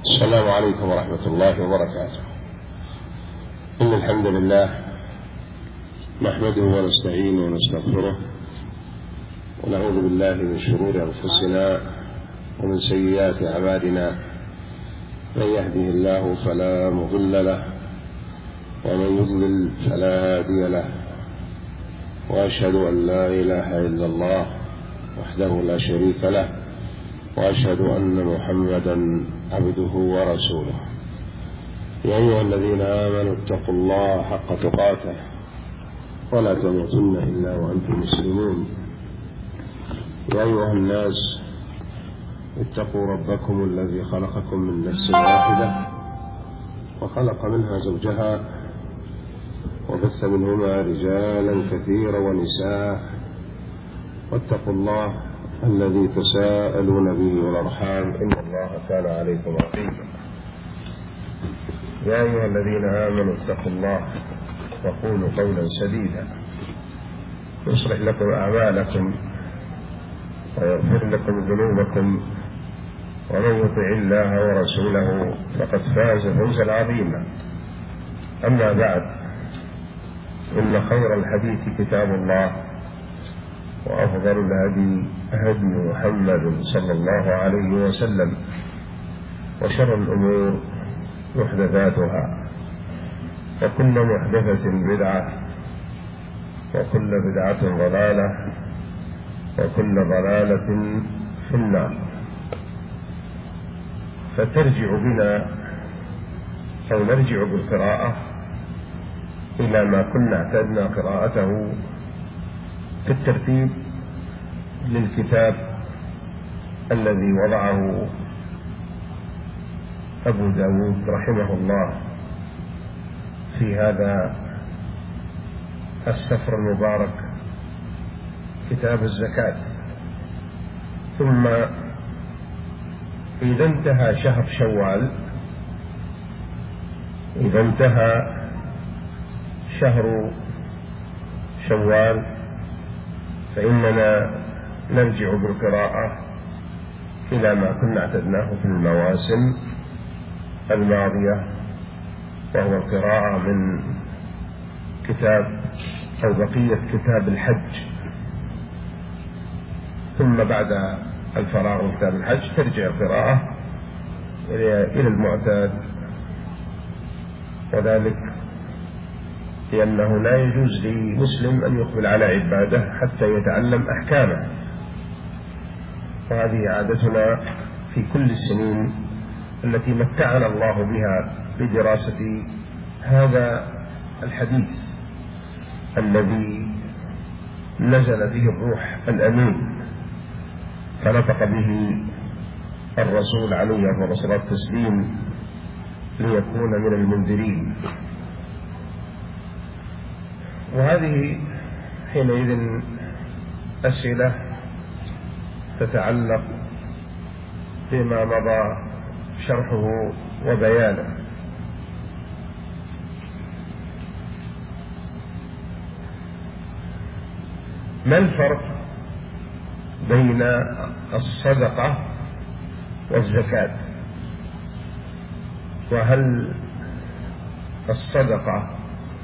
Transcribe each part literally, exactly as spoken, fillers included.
السلام عليكم ورحمة الله وبركاته. إن الحمد لله نحمده ونستعينه ونستغفره ونعوذ بالله من شرور أنفسنا ومن سيئات أعمالنا، من يهده الله فلا مضل له ومن يضلل فلا هادي له، وأشهد أن لا إله إلا الله وحده لا شريك له، وأشهد أن محمدا عبده ورسوله. يا أيها الذين آمنوا اتقوا الله حق تقاته ولا تموتن إلا وأنتم مسلمون. يا أيها الناس اتقوا ربكم الذي خلقكم من نفس واحدة وخلق منها زوجها وبث منهما رجالا كثيرا ونساء، واتقوا الله الذي تساءلون به والأرحام إن الله كان عليكم رقيبا. يا أيها الذين آمنوا اتقوا الله وقولوا قولا سديدا يصلح لكم أعمالكم ويغفر لكم ذنوبكم، ومن يطع الله ورسوله فقد فاز فوزا عظيما. أما بعد، إن خير الحديث كتاب الله، وأفضل الهدي هدي محمد صلى الله عليه وسلم، وشر الأمور محدثاتها، وكل محدثة بدعة، وكل بدعة ضلالة، وكل ضلالة في النار. فترجع بنا أو نرجع بالقراءة إلى ما كنا اعتدنا قراءته في الترتيب للكتاب الذي وضعه أبو داود رحمه الله في هذا السفر المبارك، كتاب الزكاة. ثم إذا انتهى شهر شوال، إذا انتهى شهر شوال فإننا نرجع بالقراءة إلى ما كنا اعتدناه في المواسم الماضية، وهو القراءة من كتاب أو بقية كتاب الحج. ثم بعد الفراغ من كتاب الحج ترجع القراءة إلى المعتاد، وذلك لأنه لا يجوز لمسلم أن يقبل على عبادة حتى يتعلم أحكامه، وهذه عادتنا في كل السنين التي متعنا الله بها بدراسة هذا الحديث الذي نزل به الروح الأمين، فنطق به الرسول عليه الصلاة والتسليم ليكون من المنذرين. وهذه حينئذ أسئلة تتعلق بما مضى شرحه وبيانه. ما الفرق بين الصدقة والزكاة؟ وهل الصدقة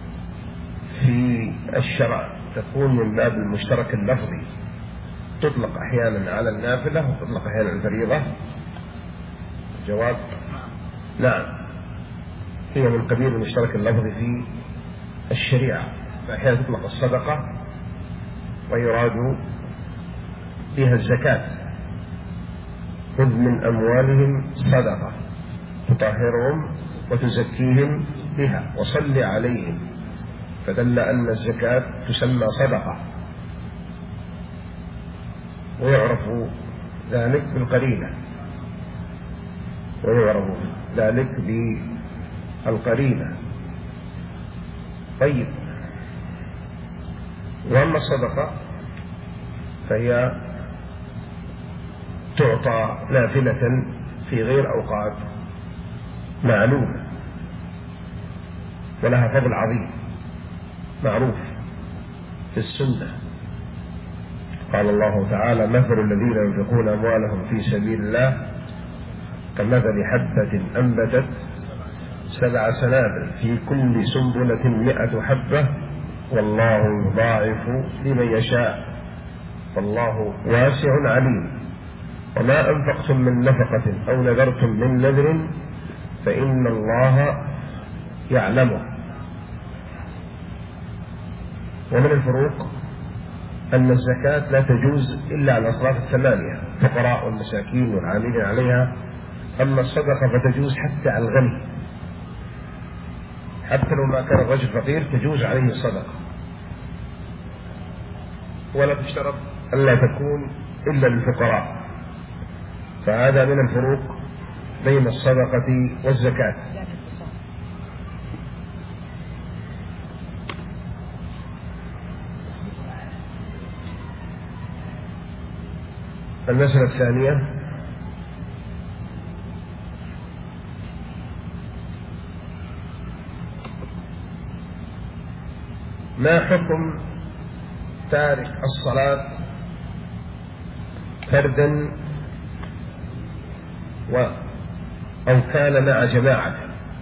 في الشرع تكون من باب المشترك اللفظي، تطلق أحيانا على النافلة وتطلق أحيانا على الفريضة؟ الجواب نعم، هي من قبيل المشترك اللفظي في الشريعة، فأحيانا تطلق الصدقة ويراد بها الزكاة. خذ من أموالهم صدقة تطهرهم وتزكيهم بها وصل عليهم، فدل أن الزكاة تسمى صدقة، ويعرف ذلك بالقرينة، ويعرف ذلك بالقرينة. طيب، وأما الصدقة فهي تعطى نافلة في غير أوقات معلومة، ولها فضل عظيم معروف في السنة. قال الله تعالى: مثل الذين ينفقون أموالهم في سبيل الله كمثل حبة أنبتت سبع سنابل في كل سنبلة مئة حبة والله يضاعف لمن يشاء والله واسع عليم. وما أنفقتم من نفقة أو نذرتم من نذر فإن الله يعلمه. ومن الفروق أن الزكاة لا تجوز إلا على الأصناف الثمانية، الفقراء والمساكين والعاملين عليها. أما الصدقة فتجوز حتى على الغني، حتى لو ما كان الرجل فقير تجوز عليه الصدقة، ولا تشترط ألا تكون إلا للفقراء. فهذا من الفروق بين الصدقة والزكاة. المسألة الثانية: ما حكم تارك الصلاة فردا و أو كان مع جماعة؟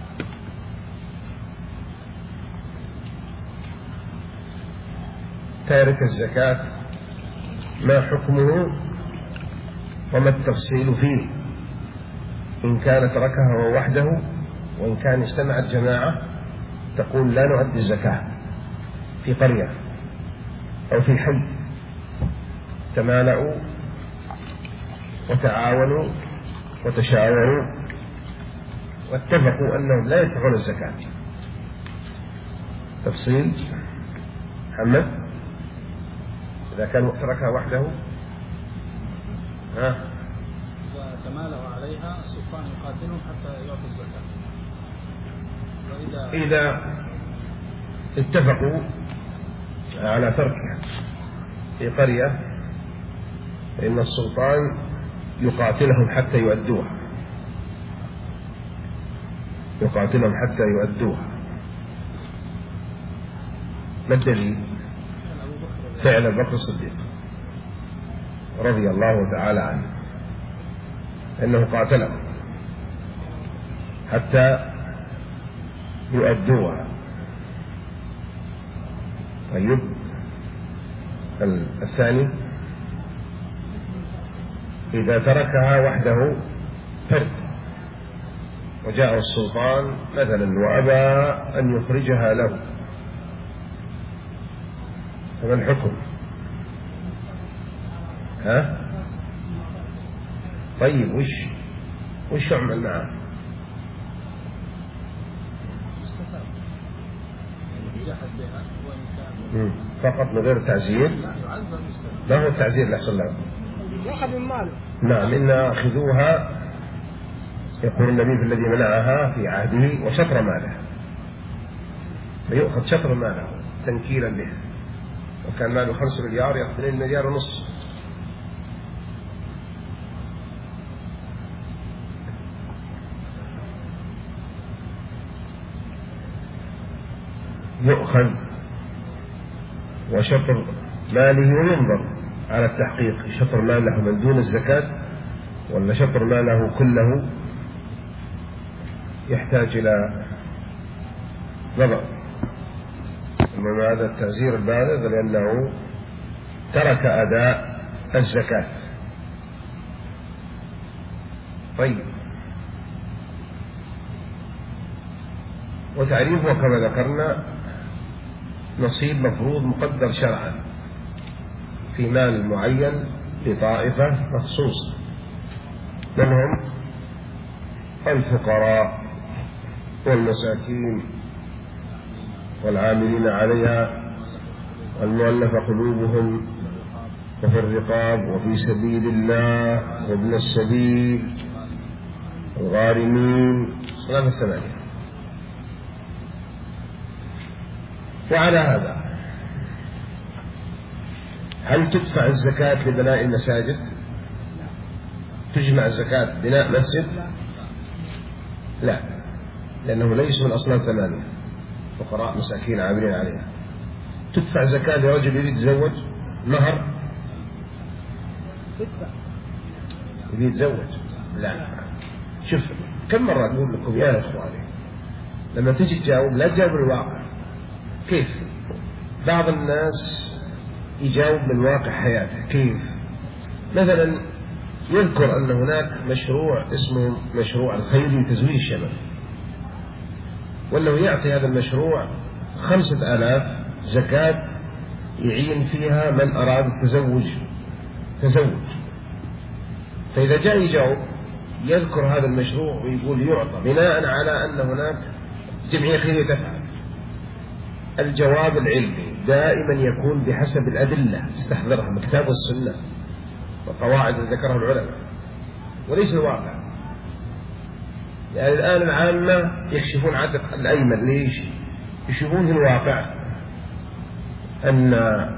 تارك الزكاة ما حكمه وما التفصيل فيه؟ إن كان تركها هو وحده، وإن كان اجتمعت جماعة تقول لا نؤدي الزكاة في قرية أو في حي، تمالأوا وتعاونوا وتشاوروا واتفقوا أنهم لا يدفعون الزكاة. تفصيل محمد: إذا كان تركها وحده ها إذا تمالأوا عليها السلطان يقاتلهم حتى يعطوا الزكاة. وإذا إذا اتفقوا على تركها في قرية فإن السلطان يقاتلهم حتى يؤدوها، يقاتلهم حتى يؤدوها. ما الدليل؟ فعل أبو بكر الصديق رضي الله تعالى عنه، إنه قاتلهم حتى يؤدوها. طيب الثاني: إذا تركها وحده فرد وجاء السلطان مثلا وأبى أن يخرجها له، فما الحكم؟ ها؟ طيب وش وش يعمل معه؟ فقط من غير تعزير؟ لا هو التعزير اللي يحصل له يأخذ من ماله. نعم، إن أخذوها يقول النبي في الذي منعها في عهده وشطر ماله، فيؤخذ شطر ماله تنكيلا به، وكان ماله خمس مليار يأخذ اثنين مليار ونصف. يؤخذ وشطر ماله وينظر على التحقيق، شطر ماله من دون الزكاة ولا شطر ماله كله، يحتاج إلى نظر. المهم هذا التعزير البالغ لأنه ترك أداء الزكاة. طيب، وتعريفه كما ذكرنا نصيب مفروض مقدر شرعا في مال معين لطائفة مخصوصة، منهم الفقراء والمساكين والعاملين عليها والمؤلف قلوبهم وفي الرقاب وفي سبيل الله وابن السبيل الغارمين، صلاة الثمانية. وعلى هذا هل تدفع الزكاة لبناء المساجد؟ تجمع الزكاة بناء مسجد؟ لا، لأنه ليس من أصناف ثمانية، فقراء مساكين عاملين عليها. تدفع زكاة لرجل يريد يتزوج مهر؟ تدفع يريد يتزوج؟ لا، شوف كم مرة أقول لكم يا إخواني لما تجي تجاوب لا تجاوب الواقع. كيف؟ بعض الناس يجاوب من واقع حياته. كيف؟ مثلا يذكر أن هناك مشروع اسمه مشروع الخيري لتزويج الشباب، وأنه يعطي هذا المشروع خمسة آلاف زكاة يعين فيها من أراد التزوج تزوج. فإذا جاء يجاوب يذكر هذا المشروع ويقول يعطى بناء على أن هناك جمعية خيرية تفعل. الجواب العلمي دائما يكون بحسب الأدلة استحضرها من الكتاب والسنة وقواعد ذكرها العلماء وليس الواقع. يعني الآن العامة يكشفون عاتق الأيمن. ليش؟ يشوفون في الواقع أن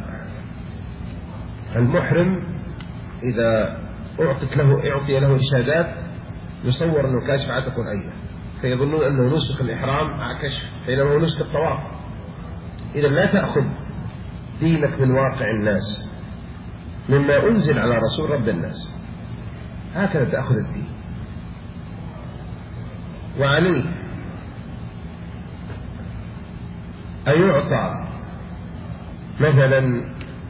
المحرم إذا أعطت له أعطي له إرشادات يصور أنه كاشف عاتق الأيمن، فيظنون أنه نسخ الإحرام مع كشف، بينما هو نسخ الطواف. إذا لا تأخذ دينك من واقع الناس، مما أنزل على رسول رب الناس، هكذا تأخذ الدين. وعليه أيعطى مثلا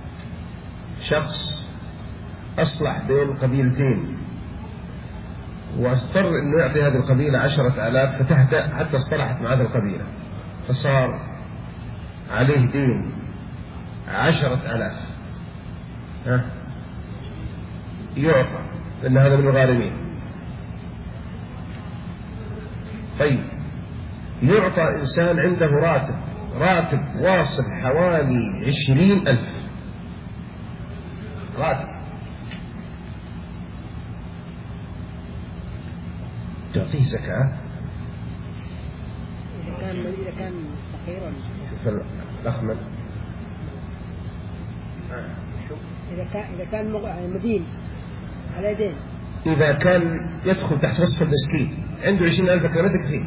شخص أصلح بين قبيلتين واضطر أنه يعطي هذه القبيلة عشرة آلاف فتهدأ حتى اصطلحت مع هذه القبيلة فصار عليه دين عشرة آلاف، ها يعطى لأن هذا من الغارمين. طيب يعطى إنسان عنده راتب راتب واصل حوالي عشرين ألف راتب، تعطيه زكاة؟ إذا كان إذا كان فقيرا الأخمل إذا كان إذا كان مدين على دين، إذا كان يدخل تحت وصف المسكين عنده عشرين ألف ما تكفيه،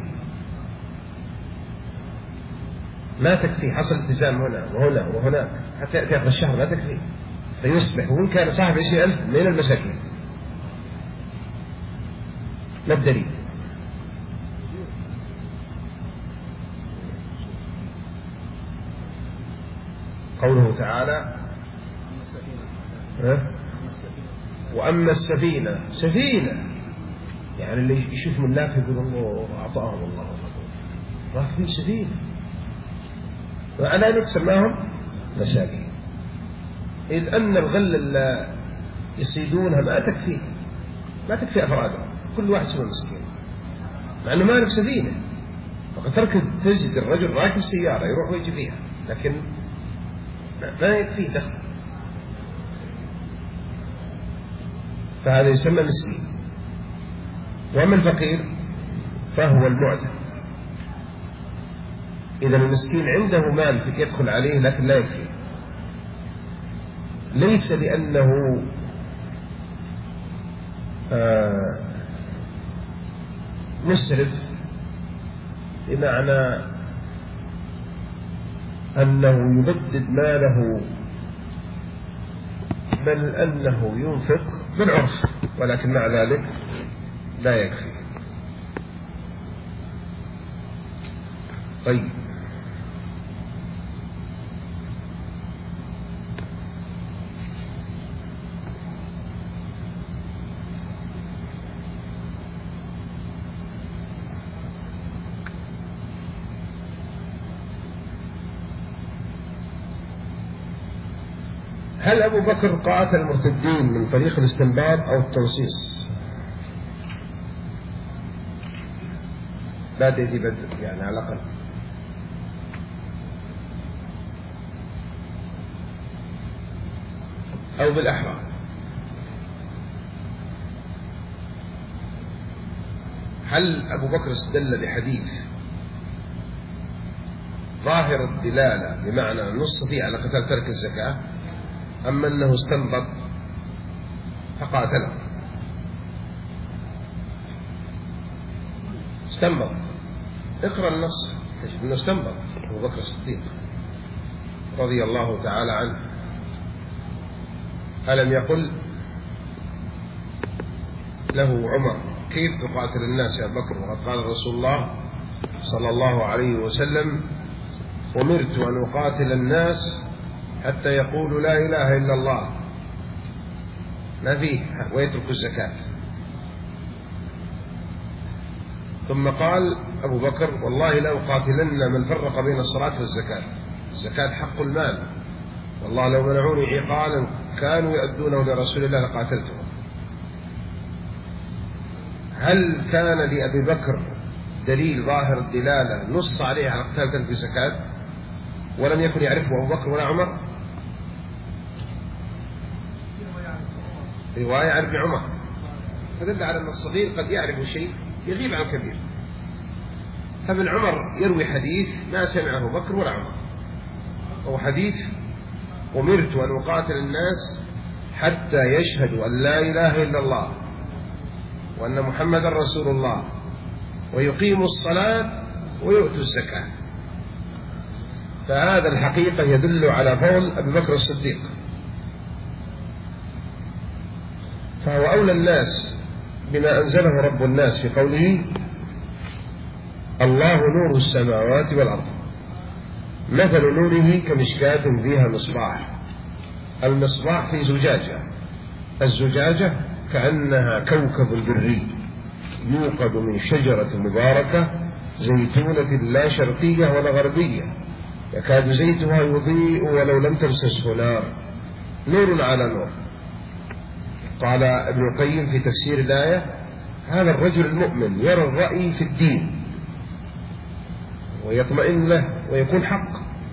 ما تكفيه، حصل التزام هنا وهنا وهناك حتى يأتي آخر الشهر ما تكفيه، فيصبح وإن كان صاحب عشرين ألف من المساكين. ما الدليل؟ قوله تعالى وأما السفينة سفينة، يعني اللي يشوف من لاف يقول الله أعطاهم الله راكبين سفينة، وعلى ذلك سماهم مساكين، إذ أن الغلة اللي يصيدونها ما تكفي ما تكفي أفرادهم، كل واحد سوى مسكين، مع أنه ما له سفينة. فقد تركض تجد الرجل راكب سيارة يروح ويجي فيها لكن ما يكفيه دخل، فهذا يسمى مسكين. وأما الفقير فهو المعتق. إذا المسكين عنده مال يدخل عليه لكن لا يكفيه، ليس لأنه آه مسرف بمعنى أنه يبدد ماله، بل أنه ينفق بالعرف، ولكن مع ذلك لا يكفي. طيب هل أبو بكر قاتل المرتدين من طريق الاستنباط أو التنصيص؟ لا تأتي بدر يعني على الأقل. أو بالأحرى. هل أبو بكر استدل بحديث ظاهر الدلالة بمعنى نص فيه على قتال ترك الزكاة، أما أنه استنبط فقاتله؟ استنبط، اقرأ النص تجد أنه استنبط أبو بكر الصديق رضي الله تعالى عنه. ألم يقل له عمر كيف تقاتل الناس يا بكر وقد قال رسول الله صلى الله عليه وسلم أمرت أن أقاتل الناس حتى يقولوا لا إله إلا الله ما فيه ويتركوا الزكاة. ثم قال أبو بكر والله لا أقاتلن من فرق بين الصلاة والزكاة، الزكاة حق المال، والله لو منعوني عقالا كانوا يؤدونه لرسول الله لقاتلتهم. هل كان لأبي بكر دليل ظاهر الدلالة نص عليه على قتال ترك الزكاة ولم يكن يعرفه أبو بكر ولا عمر؟ رواية عن ابن عمر فدل على أن الصغير قد يعرف شيء يغيب عن الكبير. فمن عمر يروي حديث ما سمعه بكر ولا عمر، أو حديث أمرت أن أقاتل الناس حتى يشهدوا أن لا إله إلا الله وأن محمد رسول الله ويقيموا الصلاة ويؤتوا الزكاة. فهذا الحقيقة يدل على فضل أبي بكر الصديق، فهو أولى الناس بما أنزله رب الناس في قوله الله نور السماوات والأرض مثل نوره كمشكاة فيها مصباح، المصباح في زجاجة، الزجاجة كأنها كوكب دري يوقد من شجرة مباركة زيتونة لا شرقية ولا غربية يكاد زيتها يضيء ولو لم تمسسه نار نور على نور. قال ابن القيم في تفسير الآية هذا الرجل المؤمن يرى الرأي في الدين ويطمئن له ويكون حق.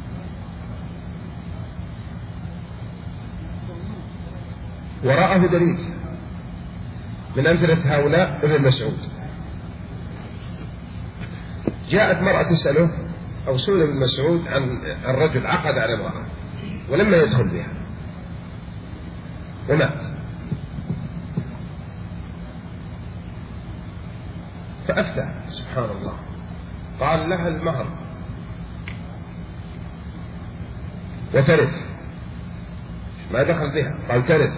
وراءه دليل من أمثلة هؤلاء ابن مسعود. جاءت مرأة تسأله أو سئل ابن مسعود عن الرجل عقد على امرأة ولما يدخل بها ومات، فأفتى سبحان الله قال لها المهر وترث، ما دخل بها قال ترث،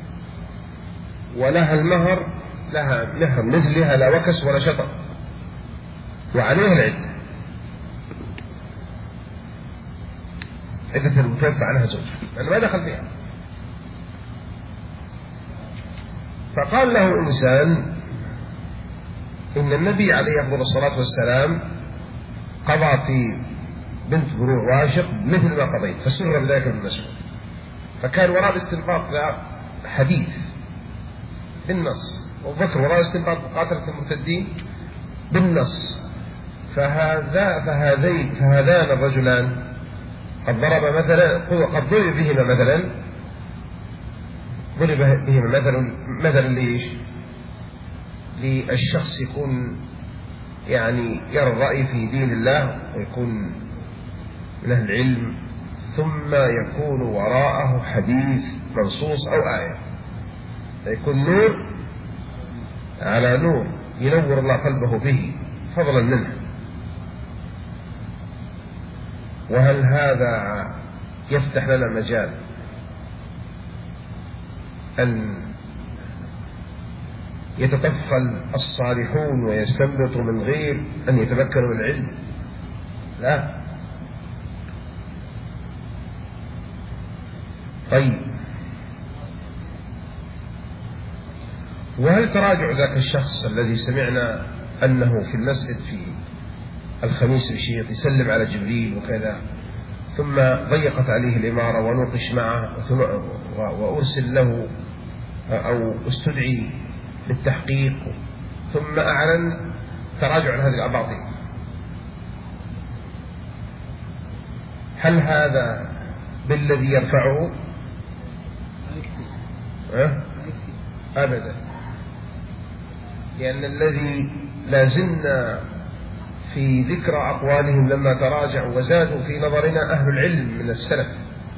ولها المهر لها مهر مثلها لا وكس ولا شطر وعليها العدة، عدة المتوفى عنها زوج يعني ما دخل بها. فقال له إنسان إن النبي عليه أفضل الصلاة والسلام قضى في بنت بروع واشق مثل ما قضيت، فسر بذلك ابن مسعود، فكان وراء الاستنباط حديث بالنص، وذكر وراء الاستنباط مقاتلة المرتدين بالنص. فهذا فهذين فهذان الرجلان قد ضرب مثلا قد ضرب بهما مثلا ضرب بهما مثلا مثلا ليش؟ للشخص يكون يعني يرى الرأي في دين الله ويكون من أهل العلم ثم يكون وراءه حديث منصوص أو آية، يكون نور على نور ينور الله قلبه به فضلا منه. وهل هذا يفتح لنا مجال أن يتطفل الصالحون ويستنبطوا من غير أن يتمكنوا من العلم؟ لا. طيب، وهل تراجع ذاك الشخص الذي سمعنا أنه في المسجد في الخميس الشيخ يسلم على جبريل وكذا، ثم ضيقت عليه الإمارة ونوقش معه وأرسل له أو استدعي للتحقيق ثم أعلن تراجع عن هذه الأباطيل، هل هذا بالذي يرفعه؟ أه؟ أبدا، لأن الذي لازلنا في ذكر أقوالهم لما تراجعوا وزادوا في نظرنا أهل العلم من السلف.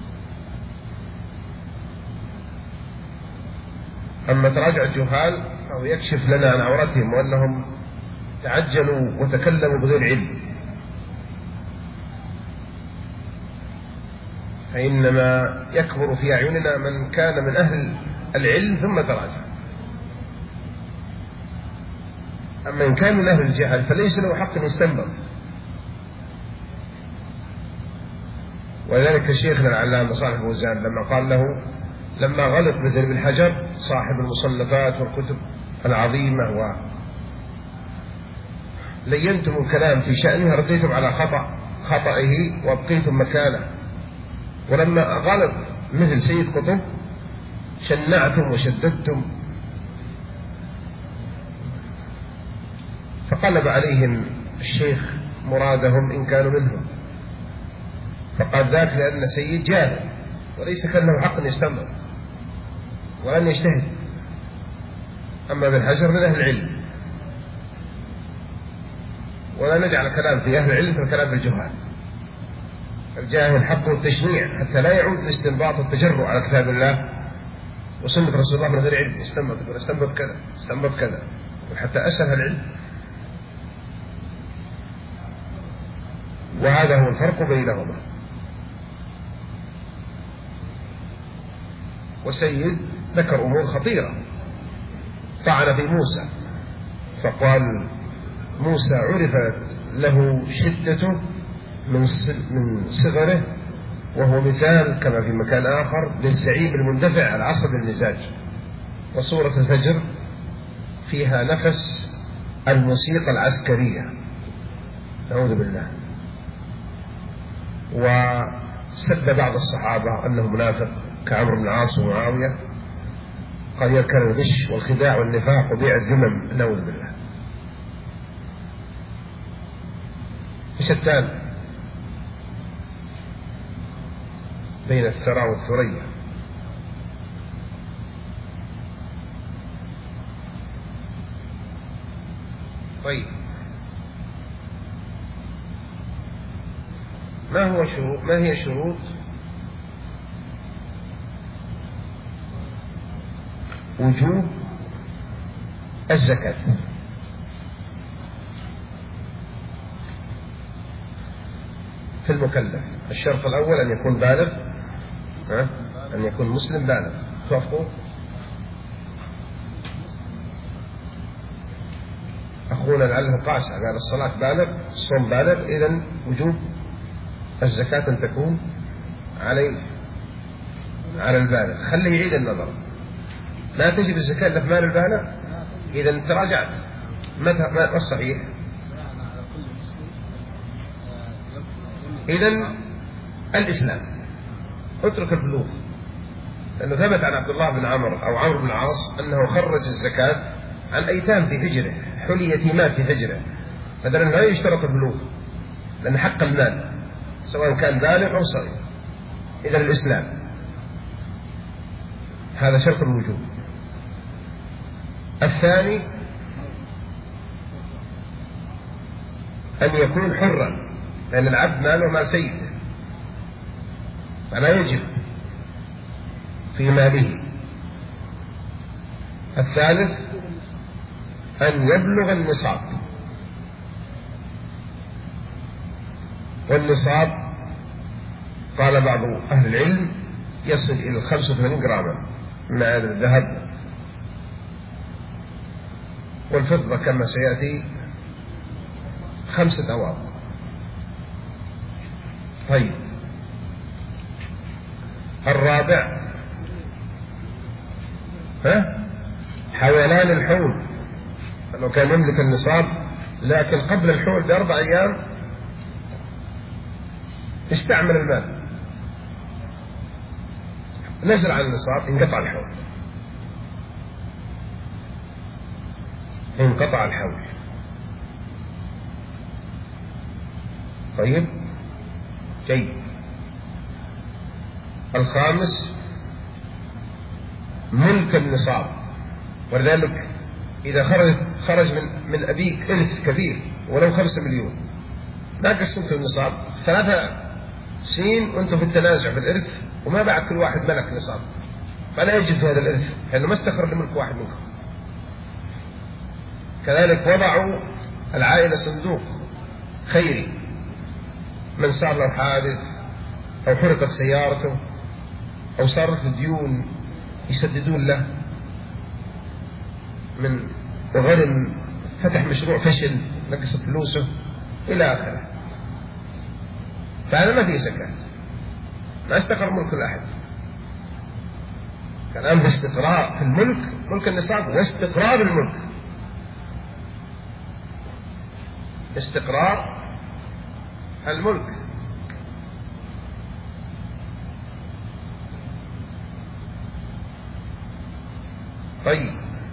أما تراجع الجهال فهو يكشف لنا عن عورتهم وأنهم تعجلوا وتكلموا بغير علم، فإنما يكبر في أعيننا من كان من أهل العلم ثم تراجع. أما إن كان من أهل الجهل فليس له حق أن يستنبط. ولذلك شيخنا العلامة صالح فوزان لما قال له لما غلط مثل ابن حجر صاحب المصنفات والكتب العظيمة ولينتم الكلام في شأنه رديتم على خطأ خطئه وابقيتم مكانه، ولما غلط مثل سيد قطب شنعتم وشددتم، فقلب عليهم الشيخ مرادهم إن كانوا منهم، فقال ذاك لأن سيد جاهل وليس كان له حق أن يستمر وأن يجتهد. أما ابن حجر من أهل العلم، ولا نجعل كلام في أهل العلم فالكلام بالجهال. الجاهل حقه التشنيع حتى لا يعود الاستنباط والتجرؤ على كتاب الله وسنة رسول الله من غير علم، استنبط استنبط كذا استنبط كذا وحتى أسهل العلم. وهذا هو الفرق بينهما. وسيد ذكر أمور خطيرة، طعن في موسى فقال موسى عرفت له شدته من من صغره، وهو مثال كما في مكان آخر للزعيم المندفع العصب المزاج. وسورة الفجر فيها نفس الموسيقى العسكرية، نعوذ بالله. وسب بعض الصحابة أنه منافق كعمرو بن العاص ومعاوية، قال يركن الغش والخداع والنفاق وبيع الذمم، نعوذ بالله. شتان بين الثرى والثريا. طيب ما هو شروط ما هي شروط وجوب الزكاة؟ في المكلف الشرط الأول أن يكون بالغ، أن يكون مسلم بالغ. توافقوا؟ أخونا لعله قاسى قال الصلاة بالغ، الصوم بالغ، إذن وجوب الزكاة أن تكون عليه على البالغ. خليه يعيد النظر، لا تجب الزكاة إلا في مال البالغ. إذا تراجعت ما الصحيح؟ إذن الإسلام، اترك البلوغ، لأنه ثبت عن عبد الله بن عمرو أو عمرو بن العاص أنه خرج الزكاة عن أيتام في حجره، حلي يتيمات في حجره، فإذا لا يشترط البلوغ لأن حق المال سواء كان بالغ أو صغير. إذا الإسلام هذا شرط الوجوب. الثاني أن يكون حرا، لأن العبد ماله مال سيده فلا يجب في ماله. الثالث أن يبلغ النصاب، والنصاب قال بعض أهل العلم يصل إلى خمسة وثمانين جراما من الذهب والفضة كما سيأتي خمسة أواق. طيب الرابع ها حولان الحول، لو كان يملك النصاب لكن قبل الحول بأربع أيام استعمل المال، نزل عن النصاب، انقطع الحول، انقطع الحول. طيب جيد. الخامس ملك النصاب، ولذلك إذا خرج خرج من من أبيك إرث كبير ولو خمسة مليون ما قسمت النصاب ثلاثة سنين وأنتم في التنازع في الإرث وما بعد كل واحد ملك نصاب، فلا يجب في هذا الإرث لأنه ما استخرج لملك واحد منكم. كذلك وضعوا العائلة صندوق خيري، من صار له حادث أو حرقت سيارته أو صارت ديون يسددون له من وغرم فتح مشروع فشل، نقصت فلوسه إلى آخره، فهذا ما فيه زكاة، ما استقر ملك الأحد. الآن في استقرار في الملك، ملك النصاب واستقرار الملك، استقرار الملك. طيب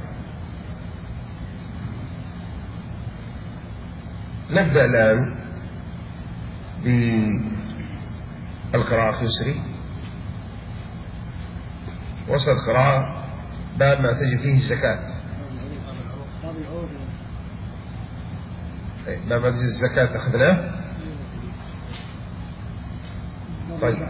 نبدأ الآن بالقراءة اليسري. وصل قراءة باب ما تجب فيه الزكاة، باب ما تجب الزكاة أخذناه. طيب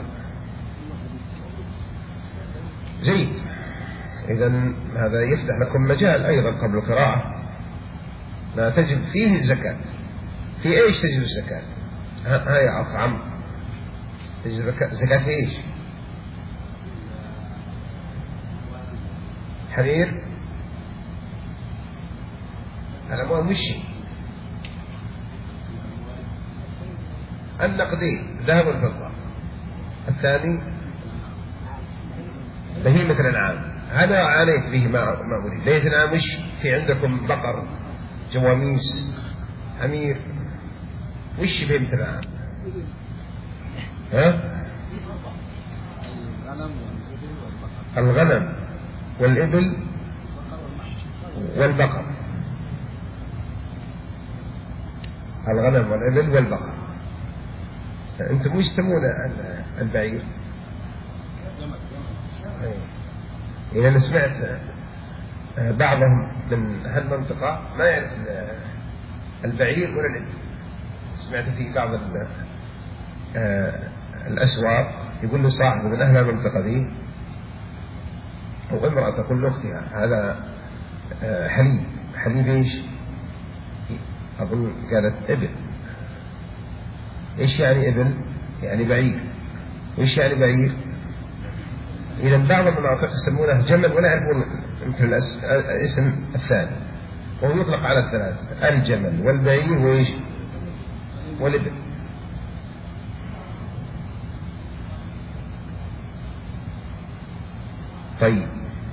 جيد، إذن هذا يفتح لكم مجال أيضا قبل القراءة ما تجب فيه الزكاة. في إيش تجب الزكاة؟ ها يا أخ عم، تجب زكاة في إيش؟ حرير الأموال وشي؟ النقدين ذهب والفضة. الثاني بهيمة الأنعام، هذا عانيت به ما ما أريد. بهيمة الأنعام وش؟ في عندكم بقر، جواميس، حمير، وش بهيمة الأنعام؟ ها؟ الغنم والإبل والبقر. الغنم والإبل والبقر. أنتم وش تسمون البعير؟ إذا أنا سمعت بعضهم من هالمنطقة ما يعرف البعير ولا الإبل. سمعت في بعض الأسواق يقول لي صاحب من أهل المنطقة دي أو امرأة تقول لأختها هذا حليب. حليب إيش؟ أقول قالت إبل. إيش يعني إبل؟ يعني بعير. وإيش يعني بعير؟ إذا بعض المناطق يسمونه جمل ولا يعرفون مثل الاسم الثاني، وهو يطلق على الثلاث: الجمل والبعير وإيش؟ والإبل. طيب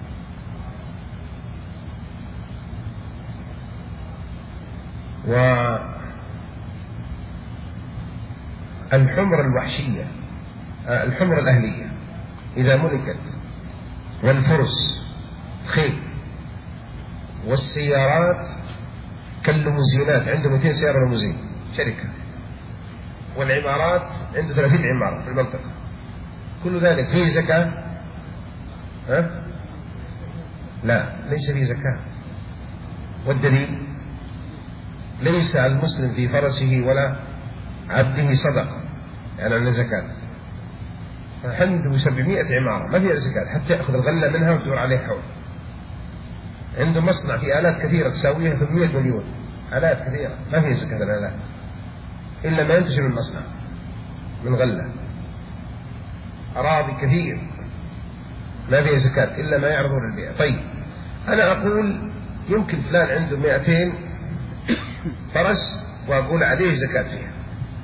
والحمر الوحشية، الحمر الأهلية إذا ملكت، والفرس خيل، والسيارات كالليموزينات، عنده مئتين سيارة ليموزين شركة، والعمارات عنده ثلاثين عمارة في المنطقة، كل ذلك فيه زكاة؟ ها؟ لا، ليس فيه زكاة. والدليل: ليس المسلم في فرسه ولا عبده صدقة، يعني عنده زكاة. عنده سبعمائة عمارة ما فيها زكاة، حتى يأخذ الغلة منها وتدور عليه حول. عنده مصنع في آلات كثيرة تساويها ثمانمائة مليون، آلات كثيرة ما فيها زكاة الآلات إلا ما ينتج من المصنع من غلة. أراضي كثير ما فيها زكاة إلا ما يعرضه للبيع. طيب أنا أقول يمكن فلان عنده مئتين فرس وأقول عليه زكاة فيها،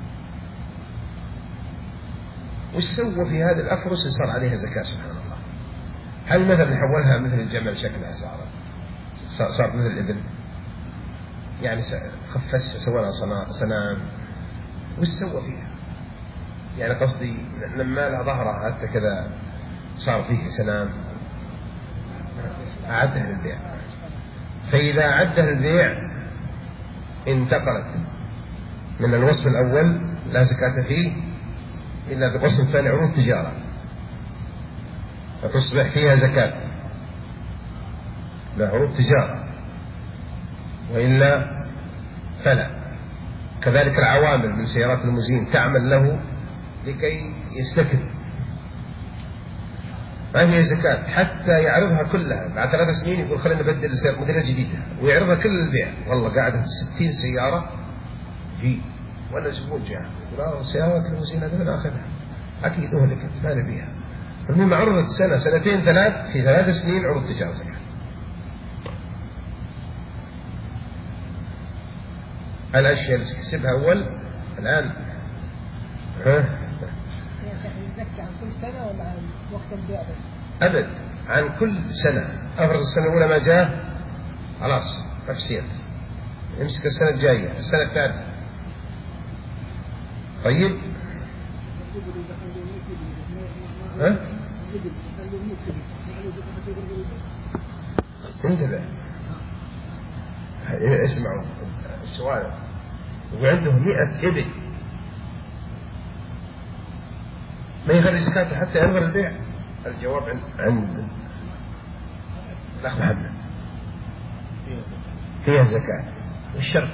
وش سوى في هذه الأفرس اللي صار عليها زكاة؟ سبحان الله. هل مثلا نحولها مثل الجمل شكلها صارت صارت مثل الإبل، يعني خفسها سوى لها سنام، وش سوى فيها؟ يعني قصدي لما لها ظهرها حتى كذا صار فيه سنام، أعدها للبيع. فإذا أعدها للبيع انتقلت من الوصف الأول لا زكاة فيه إلا بالوصف الثاني عروض تجارة، فتصبح فيها زكاة لعروض تجارة، وإلا فلا. كذلك العوامل من سيارات المزين تعمل له لكي يستكد، ما هي زكاة حتى يعرضها كلها. بعد ثلاث سنين يقول خلينا نبدل سيارة موديل جديدة، ويعرضها كل البيع. والله قاعدة ستين سيارة في ولا زبون جاء يقول سيارات المزين هذا من آخرها أكيد أهلكت ما نبيها. المهم عرضت سنة سنتين ثلاث، في ثلاث سنين عروض تجارة زكاة. الأشياء اللي تحسبها أول الآن. ها؟ يا شيخ يزكي عن كل سنة ولا عن وقت البيع بس؟ أبد، عن كل سنة. أفرض السنة الأولى ما جاء خلاص أفسيت، امسك السنة الجاية السنة الثالثة. طيب ها؟ انتبه اسمعوا السؤال. وعنده مئة إبل ما يخلي زكاته حتى ينظر البيع. الجواب عند عند الأخ محمد فيها زكاة. والشرط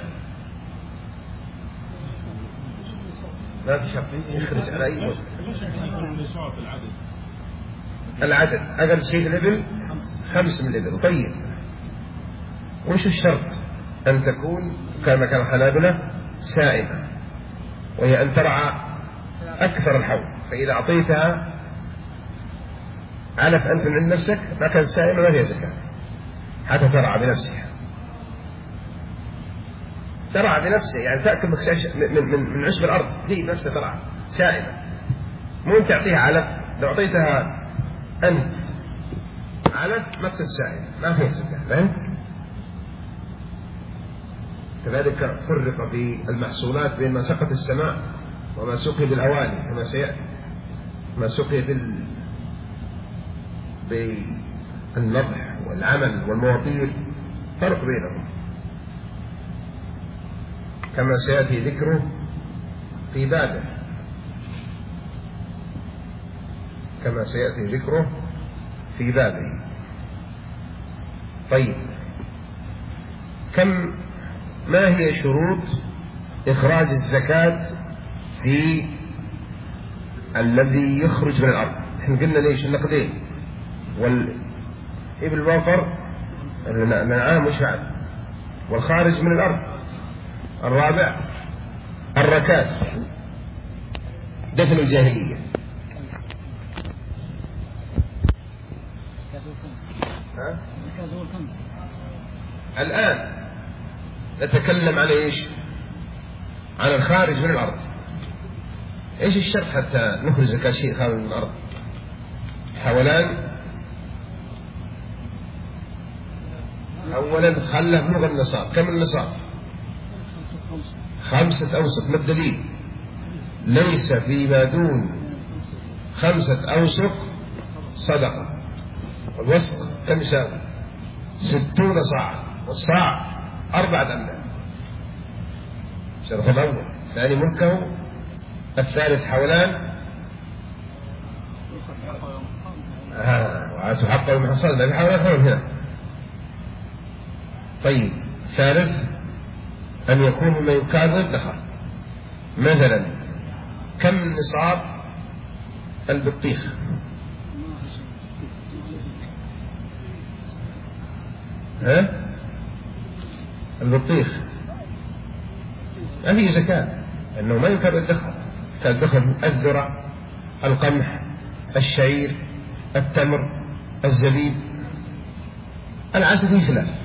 ما في شرط، يخرج على أي وجه. العدد أقل شيء الإبل خمس من الإبل. طيب وش الشرط؟ أن تكون كما كان الحنابلة سائمة، وهي أن ترعى أكثر الحول. فإذا أعطيتها علف أنت من نفسك ما كان سائمة ما فيها زكاة حتى ترعى بنفسها. ترعى بنفسها يعني تأكل من من من عشب الأرض، هي نفسها ترعى سائمة. مو أن تعطيها علف. لو أعطيتها أنت علف ما تصير سائمة ما فيها زكاة. فهمت؟ كذلك فرق في المحصولات بين ما سقط السماء وما سقي بالأواني كما سيأتي. ما سقي بال بالنضح والعمل والمواطير فرق بينهم كما سيأتي ذكره في بابه كما سيأتي ذكره في بابه. طيب كم ما هي شروط إخراج الزكاة في الذي يخرج من الأرض؟ احنا قلنا ليش النقدين والإبل الوفر النعام وشعب والخارج من الأرض. الرابع الركاز دفن الجاهلية. ها؟ الآن نتكلم عن ايش؟ عن الخارج من الأرض. ايش الشرط حتى نخرج زكاة شيء خارج من الأرض؟ حولان. أولا خله بلغ النصاب. كم النصاب؟ خمسة أوسق. ما الدليل؟ ليس فيما دون خمسة أوسق صدقة. والوسق كم يساوي؟ ستون صاع. والصاع أربعة أملاك. الشرط الأول. الثاني ملكه. الثالث حولان. آه وآتوا حقه يوم حصاد. ما في حولان حول هنا. طيب ثالث أن يكون مما يكاد الدخل. مثلا كم نصاب البطيخ؟ ها؟ البطيخ ما فيه زكاة لأنه ما يكاد الدخل. كان دخل الذرة القمح الشعير التمر الزبيب. العسل فيه خلاف.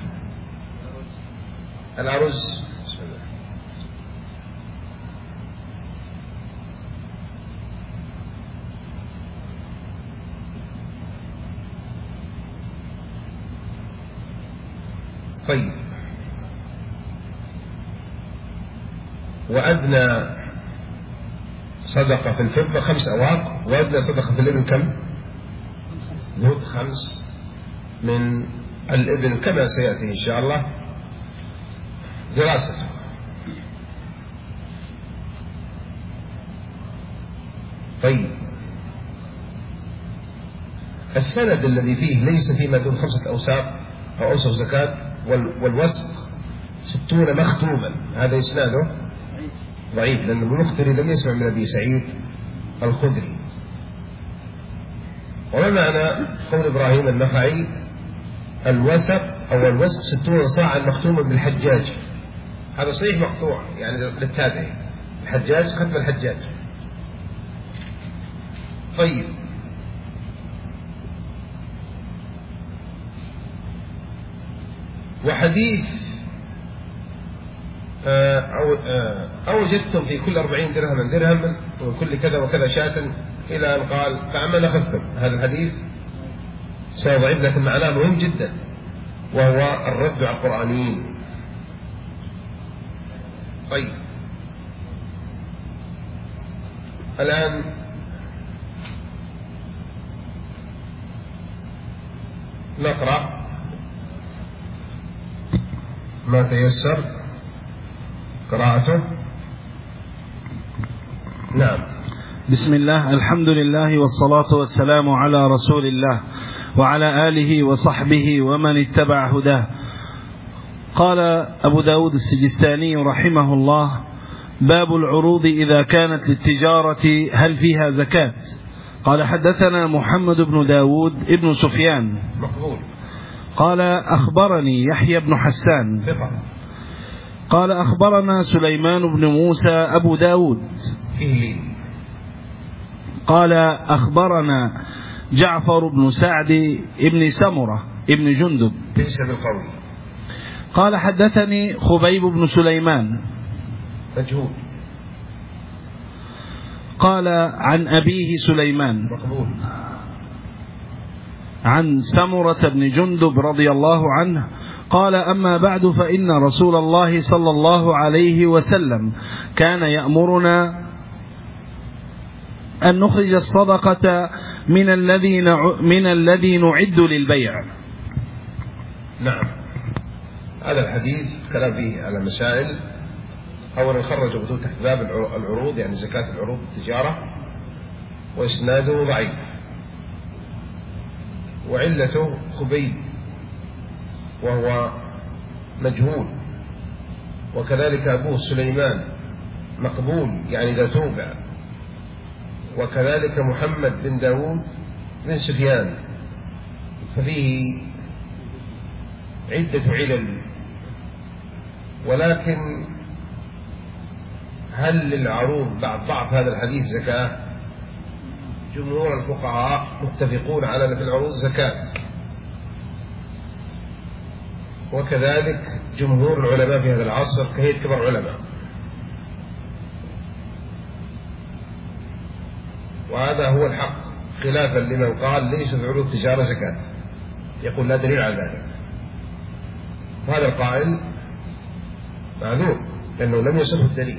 الأرز بسم الله. طيب وأدنى صدقة في الفضة خمس أواق. وأدنى صدقة في الإبل كم؟ مد خمس من الإبل كما سيأتي إن شاء الله دراسته. طيب السند الذي فيه ليس فيما دون خمسة أوساق أو أوسق زكاة والوسق ستون مختوما، هذا إسناده ضعيف لأن المختري لم يسمع من أبي سعيد الخدري. وما معنى قول إبراهيم النخعي الوسق أو الوسق ستون صاعا مختوما بالحجاج؟ هذا صحيح مقطوع يعني للتابعي. الحجاج ختم الحجاج. طيب وحديث أو أو وجدتم في كل أربعين درهما درهم وكل كذا وكذا شاة، إلى أن قال فعمن أخذتم. هذا الحديث سيضعف، لكن معناه مهم جدا، وهو الرد على القرآنيين. طيب الآن نقرأ ما تيسر قراءته. نعم. بسم الله، الحمد لله والصلاة والسلام على رسول الله وعلى آله وصحبه ومن اتبع هداه. قال أبو داود السجستاني رحمه الله: باب العروض إذا كانت للتجارة هل فيها زكاة؟ قال حدثنا محمد بن داود ابن سفيان مقبول. قال أخبرني يحيى بن حسان فقط. قال أخبرنا سليمان بن موسى أبو داود فيه. قال أخبرنا جعفر بن سعد ابن سمرة ابن جندب ليس بالقوي. قال حدثني خبيب بن سليمان مجهول. قال عن أبيه سليمان مقبول. عن سمرة بن جندب رضي الله عنه قال: أما بعد، فإن رسول الله صلى الله عليه وسلم كان يأمرنا أن نخرج الصدقة من الذي من الذي نعد للبيع. نعم. هذا الحديث كلام فيه على مسائل. أولا خرج بدون تحت باب العروض، يعني زكاة العروض التجارة، وإسناده ضعيف، وعلته خبيب وهو مجهول، وكذلك أبوه سليمان مقبول يعني لا توبع، وكذلك محمد بن داود بن سفيان، ففيه عدة علل. ولكن هل للعروض بعد ضعف هذا الحديث زكاة؟ جمهور الفقهاء متفقون على أن في العروض زكاة، وكذلك جمهور العلماء في هذا العصر كهيئة كبار العلماء. وهذا هو الحق، خلافا لمن قال ليس في عروض التجارة زكاة، يقول لا دليل على ذلك. وهذا القائل معذور لأنه لم يصح الدليل،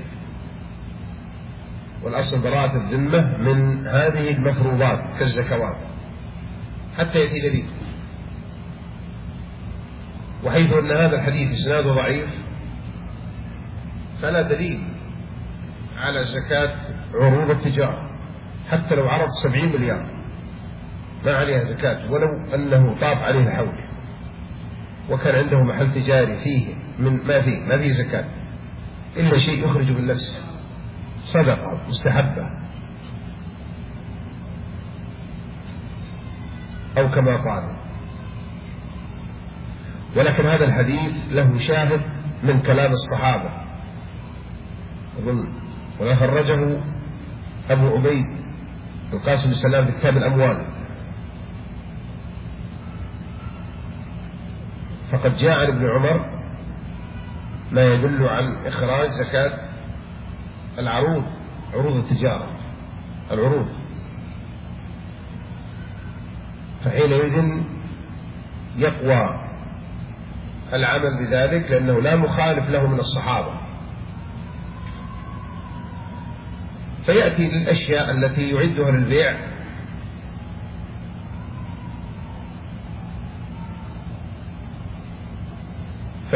والأصل براءة الذمة من هذه المفروضات كالزكوات حتى يأتي دليل. وحيث أن هذا الحديث إسناده ضعيف فلا دليل على زكاة عروض التجارة، حتى لو عرض سبعين مليار ما عليها زكاة، ولو أنه طاف عليه الحول وكان عنده محل تجاري فيه من ما فيه ما فيه زكاة إلا شيء يخرج من نفسه، صدقة مستحبة أو كما قال. ولكن هذا الحديث له شاهد من كلام الصحابة أظن، ولا خرجه أبو عبيد القاسم السلام في كتاب الأموال. فقد جاء عن ابن عمر ما يدل عن إخراج زكاة العروض، عروض التجارة، العروض، فحينئذ يقوى العمل بذلك لأنه لا مخالف له من الصحابة. فيأتي للأشياء التي يعدها للبيع ف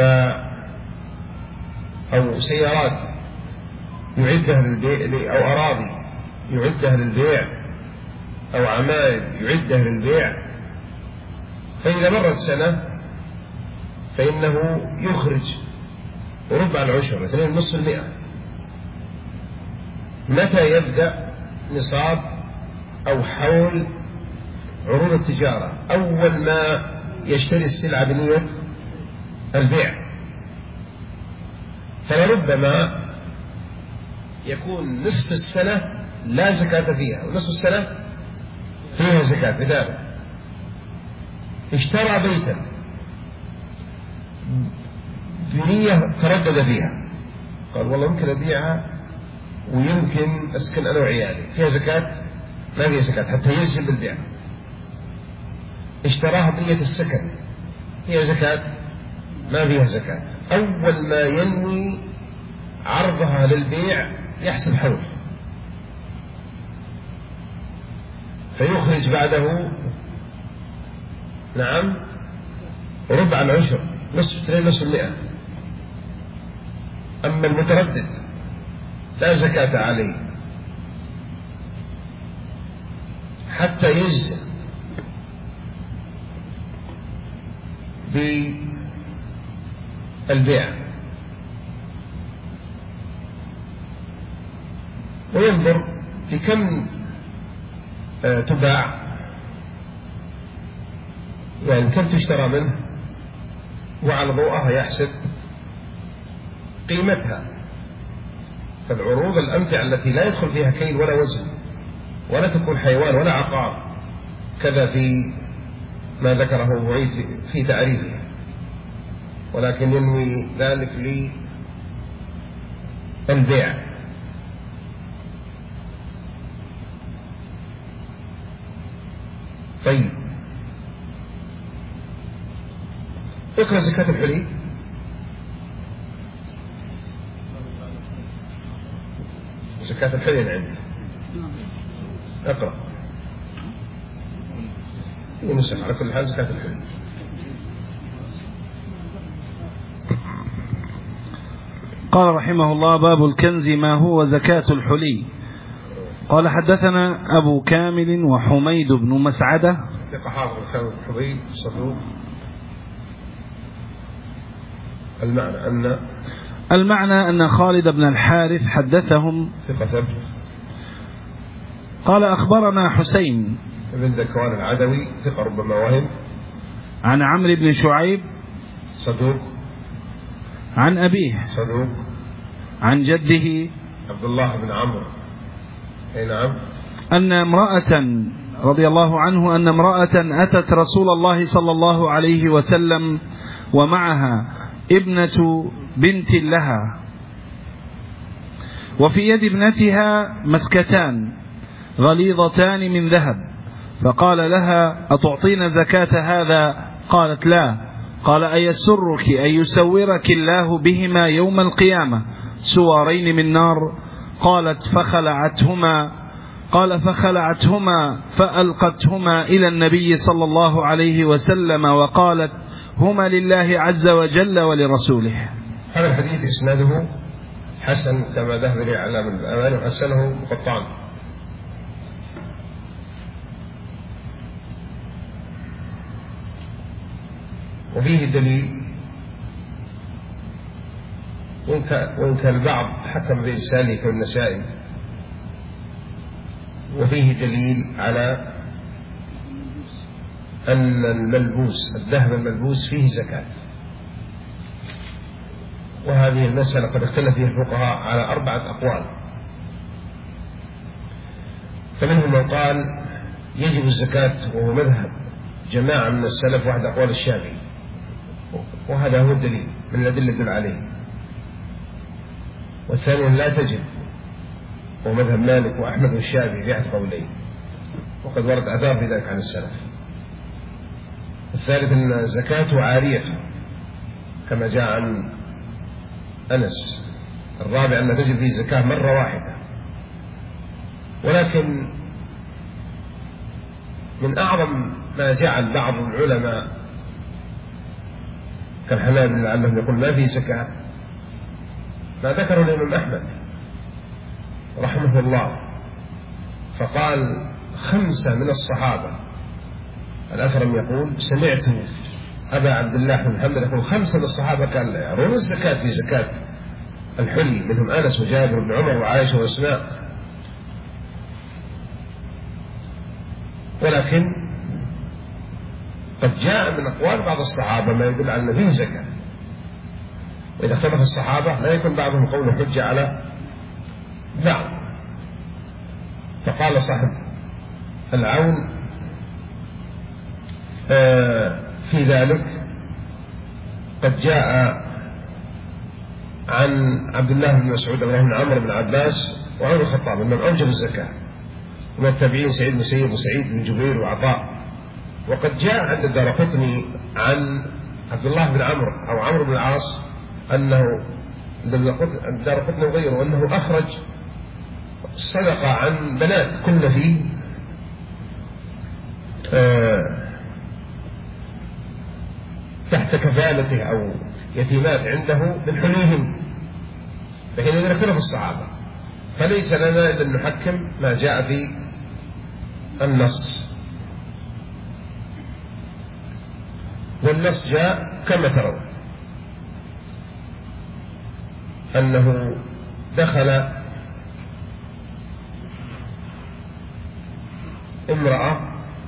أو سيارات يعدها للبيع، أو أراضي يعدها للبيع، أو عمائر يعدها للبيع، فإذا مرت سنة فإنه يخرج ربع العشر، اثنين نصف المئة. متى يبدأ نصاب أو حول عروض التجارة؟ أول ما يشتري السلعة بنية البيع، فلربما يكون نصف السنة لا زكاة فيها ونصف السنة فيها زكاة. لذلك اشترى بيتا بنية تردد فيها قال والله يمكن أبيعها ويمكن أسكن أنا وعيالي، فيها زكاة؟ ما فيها زكاة حتى يجزم بالبيع. اشتراها بنية السكن، فيها زكاة؟ ما فيها زكاة. أول ما ينوي عرضها للبيع يحسب حول، فيخرج بعده نعم ربع العشر، نصف اثنين نصف المئة. أما المتردد لا زكاة عليه حتى يجزم بالبيع، وينظر في كم آه تباع، يعني كم تشترى منه، وعلى ضوءها يحسب قيمتها. فالعروض الأمتعة التي لا يدخل فيها كيل ولا وزن ولا تكون حيوان ولا عقار، كذا في ما ذكره معيد في تعريفه، ولكن ينوي ذلك للبيع. طيب اقرأ زكاة الحلي. زكاة الحلي اللي عندي اقرأ ونسخ على كل حال زكاة الحلي. قال رحمه الله: باب الكنز ما هو زكاة الحلي. قال حدثنا أبو كامل وحميد بن مسعدة ثقة حافظ الحميد صدوق. المعنى أن المعنى أن خالد بن الحارث حدثهم ثقة ثبت. قال أخبرنا حسين ابن ذكوان العدوي ثقة ربما وهم. عن عمرو بن شعيب صدوق. عن أبيه صدوق. عن جده عبد الله بن عمرو أي نعم أن امرأة رضي الله عنه أن امرأة أتت رسول الله صلى الله عليه وسلم ومعها ابنة بنت لها، وفي يد ابنتها مسكتان غليظتان من ذهب، فقال لها: أتعطين زكاة هذا؟ قالت: لا. قال: أيسرك أن يسورك الله بهما يوم القيامة سوارين من نار؟ قالت: فخلعتهما. قال: فخلعتهما فألقتهما إلى النبي صلى الله عليه وسلم وقالت: هما لله عز وجل ولرسوله. هذا الحديث إسناده حسن كما ذهب إليه علام الأمان، وحسنه قطان. وفيه دليل، وإن كان البعض حكم بإرساله كالنسائي، وفيه دليل على أن الملبوس الذهب الملبوس فيه زكاة. وهذه المسألة قد اختلف فيها الفقهاء على أربعة أقوال، فمنهم من قال يجب الزكاة وهو مذهب جماعة من السلف واحد أقوال الشافعي، وهذا هو الدليل من الأدلة الدل عليه. والثاني لا تجب وهو مذهب مالك وأحمد والشافعي في أحد قولين، وقد ورد آثار في ذلك عن السلف. الثالث أن زكاته عاريته كما جاء عن أنس. الرابع أن تجب فيه زكاة مرة واحدة. ولكن من أعظم ما جعل بعض العلماء كالحنابلة لعلهم يقول ما فيه زكاة ما ذكروا الإمام أحمد رحمه الله، فقال خمسة من الصحابة. الأثرم يقول سمعت أبا عبد الله بن محمد يقول خمسة من الصحابة كان لا يرون الزكاة في زكاة الحلي، منهم أنس وجابر بن عمر وعائشة وأسماء. ولكن قد جاء من أقوال بعض الصحابة ما يدل على أن فيه زكاة، وإذا اختلف الصحابة لا يكون بعضهم قوله حجة على بعض. فقال صاحب العون في ذلك قد جاء عن عبد الله بن مسعود بن عمرو بن عباس وعمر بن الخطاب أنهم أوجبوا الزكاة، ومن التابعين سعيد بن مسيب وسعيد بن جبير وعطاء. وقد جاء عند الدارقطني عن عبد الله بن عمرو أو عمرو بن العاص أنه الدارقطني وغيره أنه أخرج صدقة عن بنات كن في آه تحت كفالته أو يتيمات عنده من حليهم، فحينئذ اختلف الصحابة، فليس لنا إلا أن نحكم ما جاء في النص، والنص جاء كما ترون أنه دخل امرأة،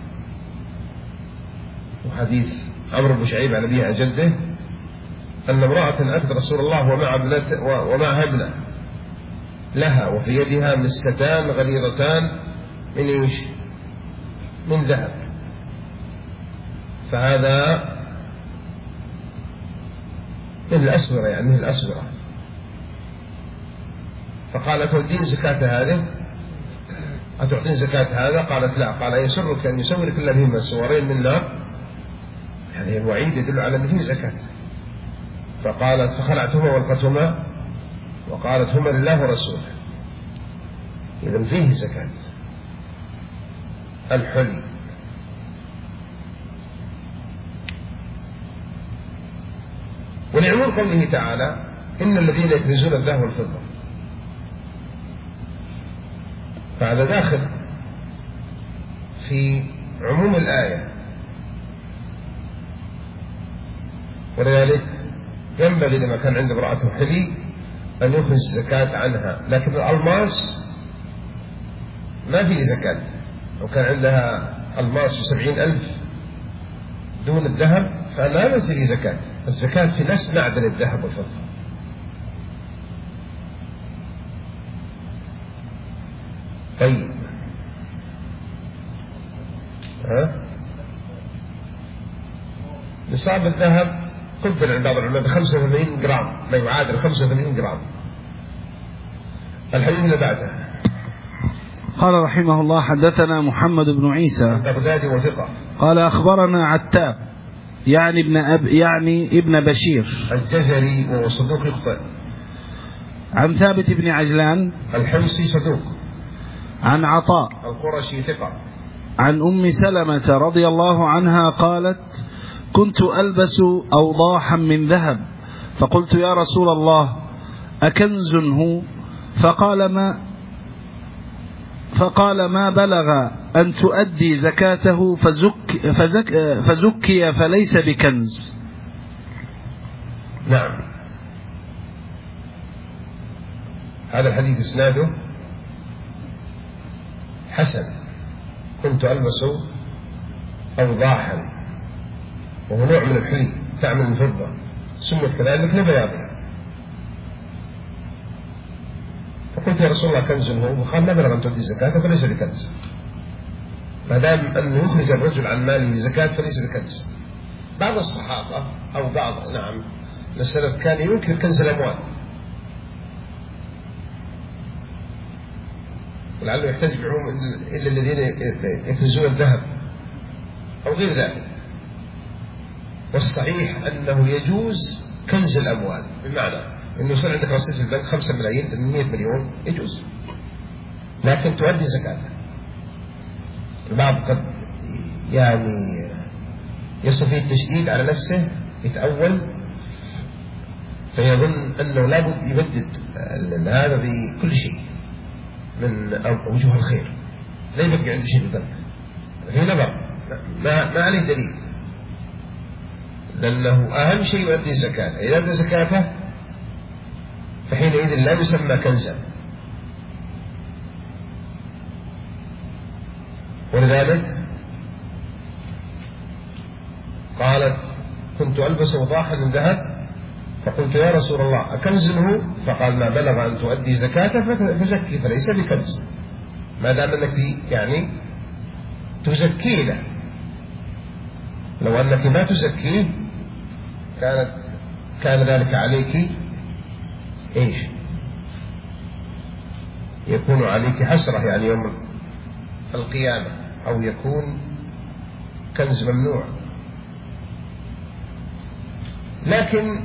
وحديث عمرو بن شعيب عن أبيه عن جده أن امرأة أتت رسول الله ومع ابنته ومعها ابنة لها وفي يدها مسكتان غليظتان من إيش؟ من ذهب، فهذا من الأسورة، يعني من الأسورة. فقال أتعطين زكاة هذه؟ أتعطين زكاة هذا؟ قالت لا. قال يسرك أن يسورك إلا بهما السوارين من نار؟ هذه الوعيد يدل على أن فيه زكاة. فقالت فخلعتهما والقتهما وقالت هما لله ورسوله، إذن فيه زكاة الحلي. ولعموم قوله تعالى إن الذين يكنزون الذهب والفضة، فهذا داخل في عموم الآية، ولذلك ينبغي لما كان عند امرأته حلي أن يخرج الزكاة عنها، لكن الألماس ما فيه زكاة. لو كان عندها ألماس بسبعين ألف دون الذهب فلا ليس فيه زكاة، الزكاة في نفس معدن الذهب والفضة. طيب ها نصاب الذهب قدر عند بعض العلماء ب خمسة وثمانين جرام، ما يعادل خمسة وثمانين جرام. الحديث اللي بعده قال رحمه الله حدثنا محمد بن عيسى البغدادي وثقة قال أخبرنا عتاب يعني ابن أب يعني ابن بشير الجزري وهو صدوق يخطئ، عن ثابت بن عجلان الحمصي صدوق، عن عطاء القرشي ثقة، عن أم سلمة رضي الله عنها قالت كنت ألبس أوضاحا من ذهب فقلت يا رسول الله أكنز هو؟ فقال ما فقال ما بلغ أن تؤدي زكاته فزك فزك فزكي فليس بكنز. نعم، هذا الحديث إسناده حسن. كنت ألبس أوضاحا وهو نوع من الحلي تعمل من فضة، سمت كذلك لبياضها. فقلت يا رسول الله كنز هو؟ وقال ما بلغ أن تؤدي زكاته فليس بكنز، ما دام أن يخرج الرجل عن ماله زكاة فليس بكنز. بعض الصحابة أو بعض نعم السلف كان ينكر كنز الأموال، ولعله يحتاج بعموم إلا الذين يكنزون الذهب أو غير ذلك. والصحيح أنه يجوز كنز الأموال، بمعنى أنه يصير عندك رصيد في البنك خمسة ملايين ثمانمائة مليون يجوز، لكن تؤدي زكاته. البعض قد يعني يصل فيه التشديد على نفسه، يتأول فيظن أنه لابد يبدد هذا بكل شيء من وجوه الخير، لا يبقى عنده شيء في البنك. في نظر ما, ما عليه دليل، لأنه أهم شيء يؤدي زكاته. إذا أدى زكاته فحينئذ لا يسمى كنزا. ولذلك قالت كنت ألبس وضاحا من ذهب فقلت يا رسول الله أكنز هو؟ فقال ما بلغ أن تؤدي زكاته فزكي فليس بكنز، ما دام أنك يعني تزكيه. لو أنك ما تزكيه كانت كان ذلك عليك إيش؟ يكون عليك حسرة يعني يوم القيامة، أو يكون كنز ممنوع. لكن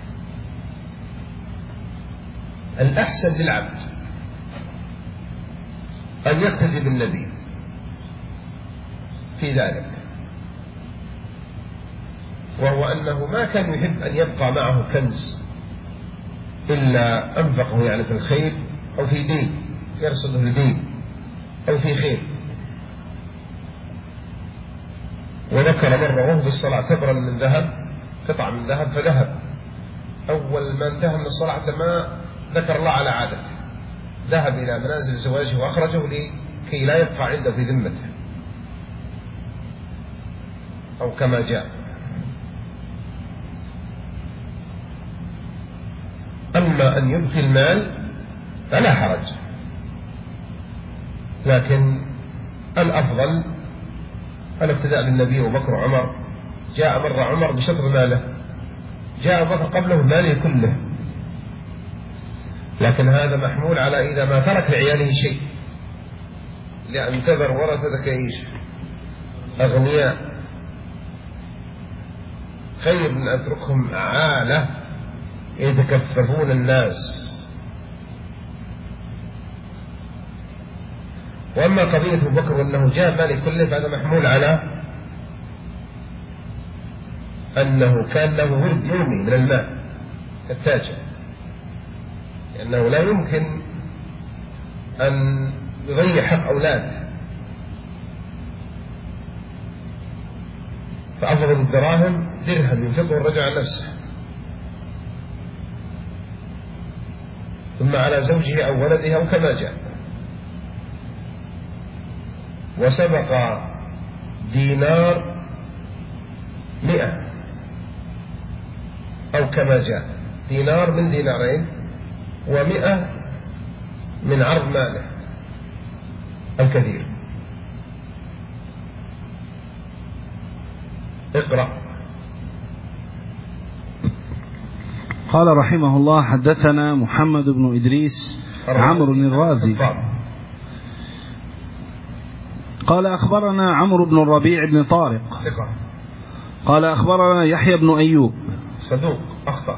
الأحسن للعبد أن يقتدي بالنبي في ذلك، وهو أنه ما كان يحب أن يبقى معه كنز إلا أنفقه يعني في الخير أو في دين، يرصده لدين أو في خير. وذكر مرة وهو في الصلاة تبرا من ذهب، قطعة من ذهب فذهب، أول ما انتهى من الصلاة ما ذكر الله على عادته، ذهب إلى منازل زواجه وأخرجه لكي لا يبقى عنده في ذمته، أو كما جاء. أما أن يبقي المال فلا حرج، لكن الأفضل الاقتداء بالنبي وبكر وعمر. جاء مرة عمر بشطر ماله، جاء بكر قبله ماله كله، لكن هذا محمول على إذا ما ترك لعياله شيء، لأن تذر ورثتك إيش؟ أغنياء، خير من أن تتركهم عالة يتكففون الناس. وأما قضية أبو بكر وأنه جاء ماله كله فهذا محمول على أنه كان له ورد يومي من المال كالتاجر، لأنه لا يمكن أن يضيع حق أولاده، فأفضل الدراهم درهم ينفقه الرجل على نفسه، ثم على زوجه أو ولده أو كما جاء. وسبق دينار مئة أو كما جاء، دينار من دينارين ومئة من عرض ماله الكثير. اقرأ. قال رحمه الله: حدثنا محمد بن إدريس عمرو بن الرازي قال أخبرنا عمرو بن الربيع بن طارق قال أخبرنا يحيى بن أيوب صدوق أخطأ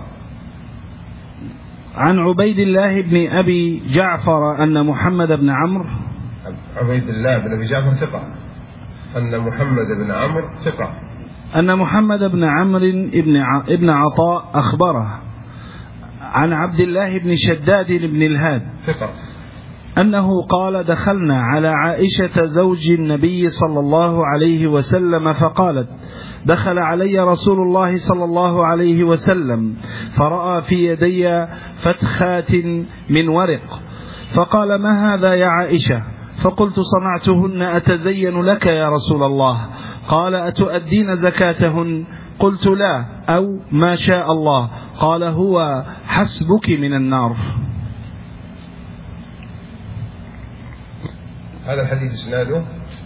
عن عبيد الله بن أبي جعفر أن محمد بن عمرو عبيد الله بن أبي جعفر ثقة أن محمد بن عمرو ثقة أن محمد بن عمرو ابن عطاء أخبره عن عبد الله بن شداد بن الهاد ثقة أنه قال: دخلنا على عائشة زوج النبي صلى الله عليه وسلم فقالت: دخل علي رسول الله صلى الله عليه وسلم فرأى في يدي فتخات من ورق، فقال: ما هذا يا عائشة؟ فقلت: صنعتهن أتزين لك يا رسول الله. قال: أتؤدين زكاتهن؟ قلت: لا، أو ما شاء الله. قال: هو حسبك من النار. هذا الحديث إسناده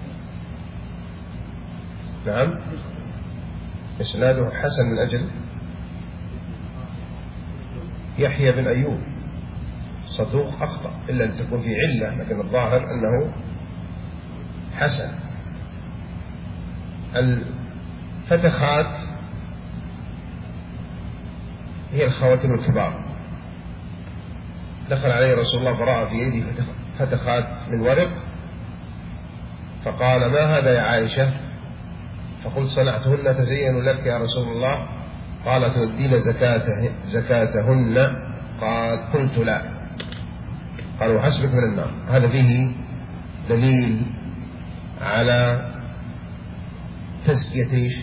نعم إسناده حسن من أجل يحيى بن أيوب صدوق أخطأ، إلا أن تكون في علة، لكن الظاهر أنه حسن. الفتخات هي الخواتم الكبار. دخل عليه رسول الله فرأى في يدي فتخات من ورق، فقال: ما هذا يا عائشة؟ فقلت: صنعتهن تزين لك يا رسول الله. قال: تؤدين زكاته زكاتهن؟ قال: قلت: لا. قال: وحسبك من النار. هذا فيه دليل على تزكية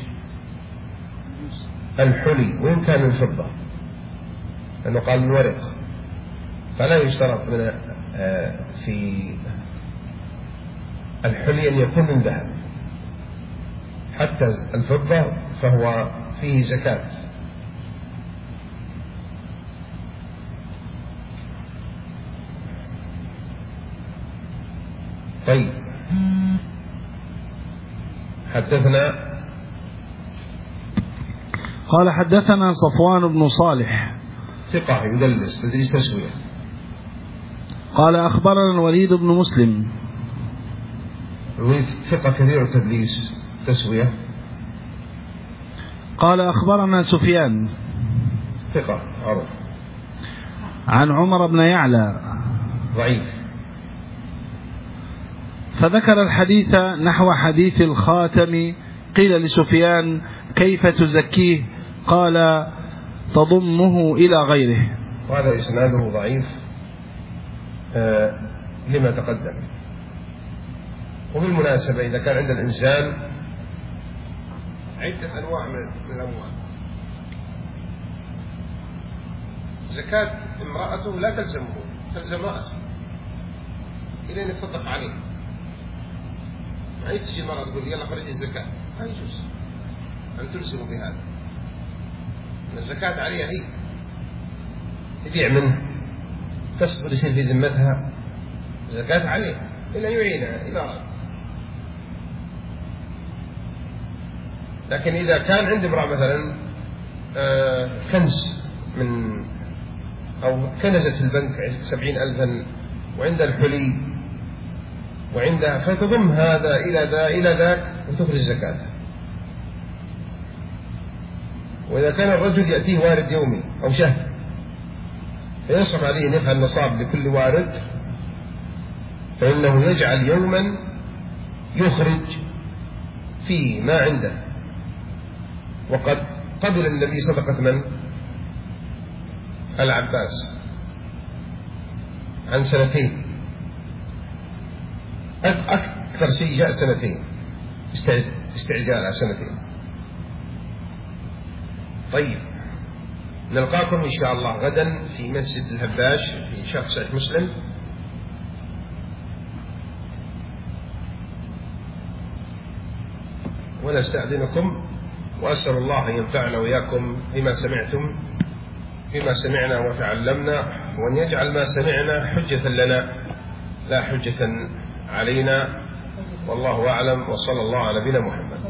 الحلي وإن كان من فضة، لأنه قال من ورق، فلا يشترط من في الحلي أن يكون من ذهب، حتى الفضة فهو فيه زكاة. طيب، حدثنا قال: حدثنا صفوان بن صالح ثقة يدلس تدليس تسوية. قال أخبرنا الوليد بن مسلم. الوليد ثقة كثير التدليس تسوية. قال أخبرنا سفيان ثقة عرف. عن عمر بن يعلى ضعيف. فذكر الحديث نحو حديث الخاتم. قيل لسفيان كيف تزكيه؟ قال تضمه إلى غيره. وهذا إسناده ضعيف آه لما تقدم. وبالمناسبة إذا كان عند الإنسان عدة أنواع من الأموال، زكاة امرأته لا تلزمه، تلزم امرأته إلى أن يتصدق عليه. ما تجي المرأة تقول يلا خرج الزكاة، لا يجوز أن تلزم بهذا. الزكاة عليها هي تبيع منه، تصبر يصير في ذمتها، الزكاة عليها إلا يعينها إذا أراد. لكن إذا كان عند امرأة مثلا كنز من أو كنزت في البنك سبعين ألفا وعند الحلي وعندها، فتضم هذا إلى ذا إلى ذاك وتخرج الزكاة. وإذا كان الرجل يأتيه وارد يومي أو شهر فيصعب عليه أن يفعل نصاب لكل وارد، فإنه يجعل يوما يخرج فيه ما عنده. وقد قبل النبي صدقة من؟ العباس عن سنتين، أكثر شيء جاء سنتين، استعجال على سنتين. طيب نلقاكم إن شاء الله غدا في مسجد الهباش في شرح صحيح مسلم، ونستأذنكم وأسأل الله أن ينفعنا وإياكم بما سمعتم بما سمعنا وتعلمنا، وأن يجعل ما سمعنا حجة لنا لا حجة علينا. والله أعلم، وصلى الله على نبينا محمد.